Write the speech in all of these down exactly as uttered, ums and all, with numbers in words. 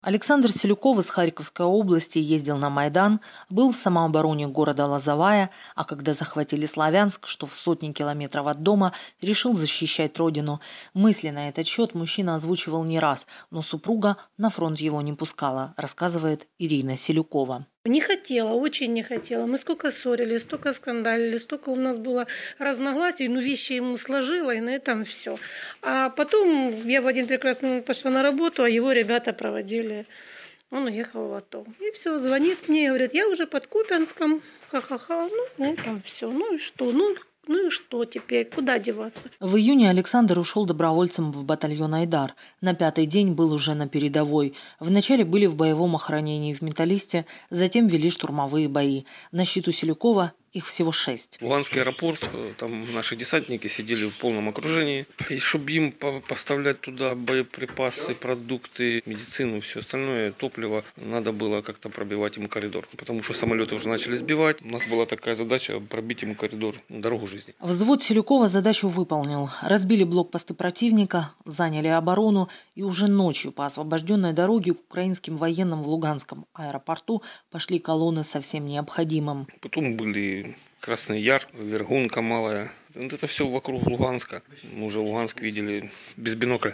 Александр Селюков из Харьковской области ездил на Майдан, был в самообороне города Лозовая, а когда захватили Славянск, что в сотни километров от дома, решил защищать родину. Мысли на этот счет мужчина озвучивал не раз, но супруга на фронт его не пускала, рассказывает Ирина Селюкова. Не хотела, очень не хотела. Мы сколько ссорились, столько скандалили, столько у нас было разногласий, но вещи ему сложила, и на этом все. А потом я в один прекрасный момент пошла на работу, а его ребята проводили. Он уехал в АТО. И все, звонит мне, говорит, я уже под Купянском, ха-ха-ха, ну на этом все. Ну и что, ну Ну и что теперь? Куда деваться? В июне Александр ушел добровольцем в батальон «Айдар». На пятый день был уже на передовой. Вначале были в боевом охранении в Металлисте, затем вели штурмовые бои. На счету Селюкова их всего шесть. Луганский аэропорт, там наши десантники сидели в полном окружении. И чтобы им поставлять туда боеприпасы, продукты, медицину и все остальное, топливо, надо было как-то пробивать им коридор. Потому что самолеты уже начали сбивать. У нас была такая задача пробить ему коридор, дорогу жизни. Взвод Селюкова задачу выполнил. Разбили блокпосты противника, заняли оборону, и уже ночью по освобожденной дороге к украинским военным в Луганском аэропорту пошли колонны со всем необходимым. Потом были Красный Яр, Вергунка малая. Это все вокруг Луганска. Мы уже Луганск видели без бинокля.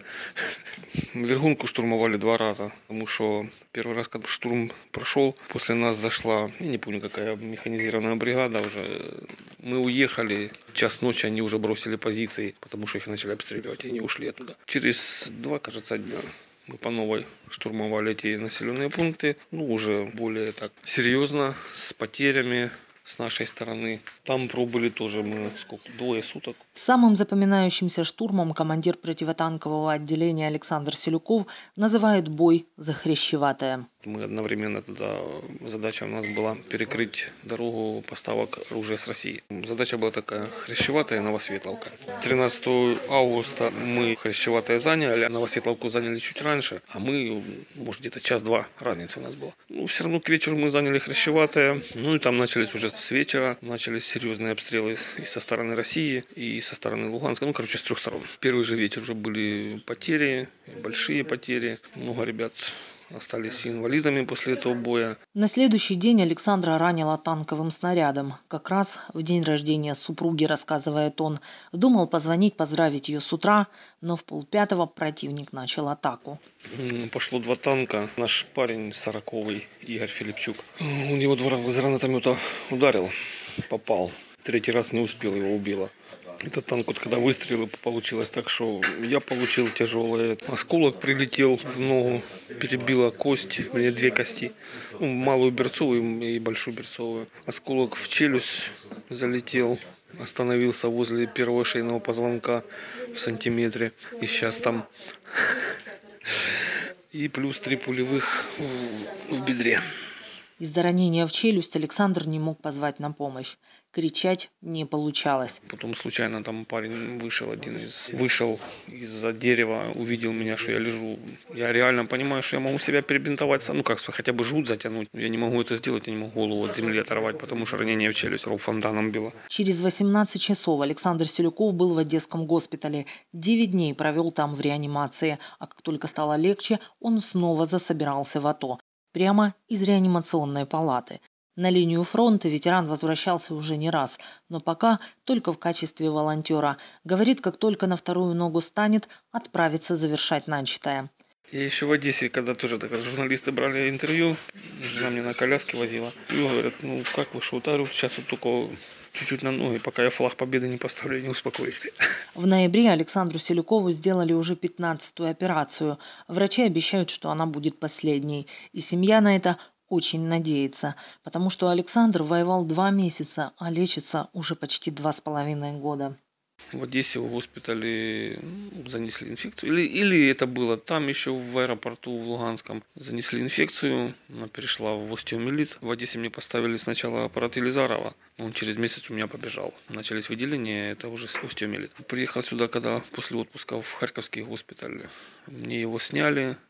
Вергунку штурмовали два раза. Потому что первый раз, когда штурм прошел, после нас зашла, я не помню, какая механизированная бригада уже. Мы уехали, час ночи они уже бросили позиции, потому что их начали обстреливать, и они ушли оттуда. Через два, кажется, дня мы по новой штурмовали эти населенные пункты. Ну, уже более так серьезно, с потерями с нашей стороны. Там пробыли тоже мы сколько, двое суток. Самым запоминающимся штурмом командир противотанкового отделения Александр Селюков называет бой за Хрящеватое. Мы одновременно тогда, задача у нас была перекрыть дорогу поставок оружия с России. Задача была такая: Хрящеватая, Новосветловка. тринадцатого августа мы Хрящеватое заняли, а Новосветловку заняли чуть раньше, а мы, может, где-то час-два разница у нас была. Ну, все равно к вечеру мы заняли Хрящеватое, ну и там начались уже с вечера, начались серьезные обстрелы и со стороны России, и со стороны Луганска, ну, короче, с трех сторон. Первый же вечер уже были потери, большие потери, много ребят остались инвалидами после этого боя. На следующий день Александра ранила танковым снарядом. Как раз в день рождения супруги, рассказывает он. Думал позвонить, поздравить ее с утра, но в полпятого противник начал атаку. Пошло два танка. Наш парень сороковый, Игорь Филипчук, у него два раза из гранатомета ударил, попал. Третий раз не успел, его убило. Этот танк, вот когда выстрелы, получилось так, что я получил тяжелый осколок, прилетел в ногу, перебила кость, вернее, две кости, ну, малую берцовую и большую берцовую. Осколок в челюсть залетел, остановился возле первого шейного позвонка в сантиметре, и сейчас там. И плюс три пулевых в бедре. Из-за ранения в челюсть Александр не мог позвать на помощь. Кричать не получалось. Потом случайно там парень вышел, один из вышел из-за дерева, увидел меня, что я лежу. Я реально понимаю, что я могу себя перебинтовать, ну как хотя бы жгут затянуть. Я не могу это сделать, я не могу голову от земли оторвать, потому что ранение в челюсть ров фонтаном било. Через восемнадцать часов Александр Селюков был в Одесском госпитале. Девять дней провел там в реанимации, а как только стало легче, он снова засобирался в АТО. Прямо из реанимационной палаты. На линию фронта ветеран возвращался уже не раз, но пока только в качестве волонтера. Говорит, как только на вторую ногу станет, отправится завершать начатое. Я еще в Одессе, когда тоже так, журналисты брали интервью, жена мне на коляске возила. И говорят, ну как вы, что ударил, сейчас вот только чуть-чуть на ноги, пока я флаг победы не поставлю, не успокоюсь. В ноябре Александру Селюкову сделали уже пятнадцатую операцию. Врачи обещают, что она будет последней. И семья на это очень надеется, потому что Александр воевал два месяца, а лечится уже почти два с половиной года. В Одессе в госпитале занесли инфекцию. Или, или это было там еще в аэропорту в Луганском. Занесли инфекцию, она перешла в остеомиелит. В Одессе мне поставили сначала аппарат Елизарова. Он через месяц у меня побежал. Начались выделения, это уже остеомиелит. Приехал сюда, когда после отпуска в Харьковский госпиталь. Мне его сняли.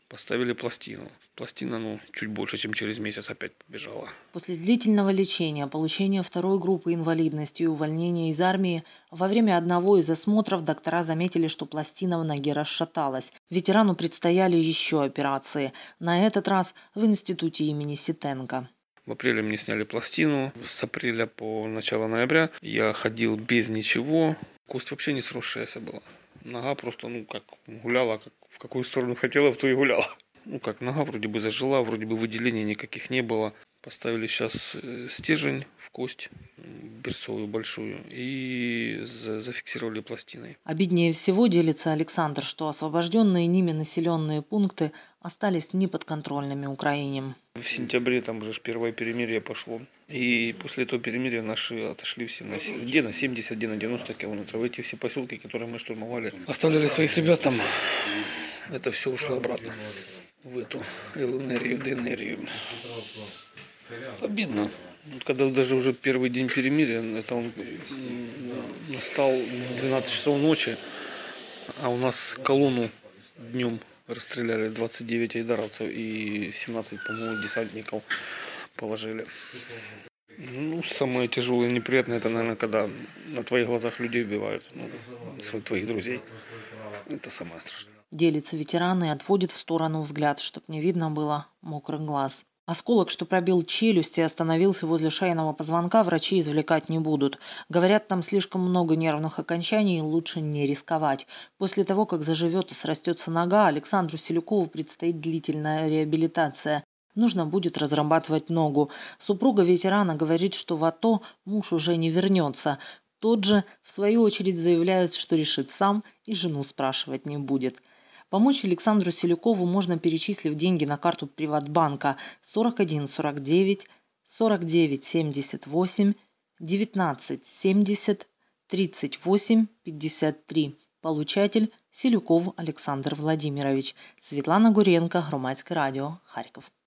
Поставили пластину. Пластина, ну, чуть больше, чем через месяц опять побежала. После длительного лечения, получения второй группы инвалидности и увольнения из армии, во время одного из осмотров доктора заметили, что пластина в ноге расшаталась. Ветерану предстояли еще операции. На этот раз в институте имени Ситенко. В апреле мне сняли пластину. С апреля по начало ноября я ходил без ничего. Кость вообще не сросшаяся была. Нога просто, ну, как гуляла, как в какую сторону хотела, в ту и гуляла. Ну, как нога вроде бы зажила, вроде бы выделений никаких не было. Поставили сейчас стержень в кость, берцовую большую, и зафиксировали пластиной. Обиднее всего, делится Александр, что освобожденные ними населенные пункты остались неподконтрольными Украине. В сентябре там уже первое перемирие пошло. И после этого перемирия наши отошли все на, где на семьдесят, где на девяносто километров. Эти все поселки, которые мы штурмовали, оставляли своих ребят там. Это все ушло обратно в эту ЛНРию, ДНРию. Обидно. Когда даже уже первый день перемирия, это он настал в двенадцать часов ночи, а у нас колонну днем расстреляли двадцать девять айдаровцев и семнадцать, по-моему, десантников положили. Ну, самое тяжелое и неприятное, это, наверное, когда на твоих глазах людей убивают, ну, своих твоих друзей. Это самое страшное. Делится ветеран и отводит в сторону взгляд, чтоб не видно было мокрых глаз. Осколок, что пробил челюсть и остановился возле шейного позвонка, врачи извлекать не будут. Говорят, там слишком много нервных окончаний, лучше не рисковать. После того, как заживет и срастется нога, Александру Селюкову предстоит длительная реабилитация. Нужно будет разрабатывать ногу. Супруга ветерана говорит, что в АТО муж уже не вернется. Тот же, в свою очередь, заявляет, что решит сам и жену спрашивать не будет. Помочь Александру Селюкову можно, перечислив деньги на карту Приватбанка сорок один сорок девять сорок девять семьдесят восемь девятнадцать семьдесят тридцать восемь пятьдесят три. Получатель Селюков Александр Владимирович. Светлана Гуренко, Громадське радио, Харьков.